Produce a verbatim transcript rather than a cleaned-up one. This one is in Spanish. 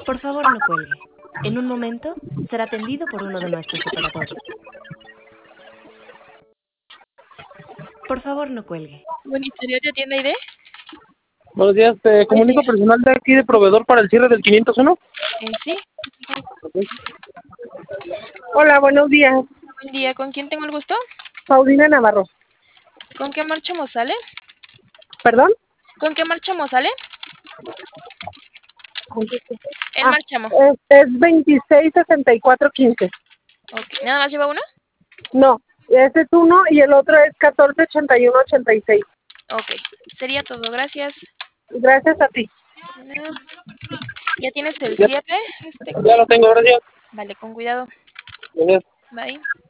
Por favor, no cuelgue. En un momento será atendido por uno de nuestros operadores. Por favor, no cuelgue. Buen interior, ¿ya tiene I D? Buenos días, te comunico personal de aquí de proveedor para el cierre del quinientos uno. Eh, sí. Hola, buenos días. Buen día, ¿con quién tengo el gusto? Paulina Navarro. ¿Con qué marchamos sale? ¿Perdón? ¿Con qué marchamos sale? En Ah, marchamo. es, es veintiséis sesenta y cuatro quince. Ok, ¿nada más lleva uno? No, ese es uno y el otro es catorce ochenta y uno ochenta y seis. Ok, sería todo, gracias. Gracias a ti. ¿Ya tienes el Ya, cierre? Este... ya lo tengo, gracias. Vale, con cuidado. Gracias. Bye.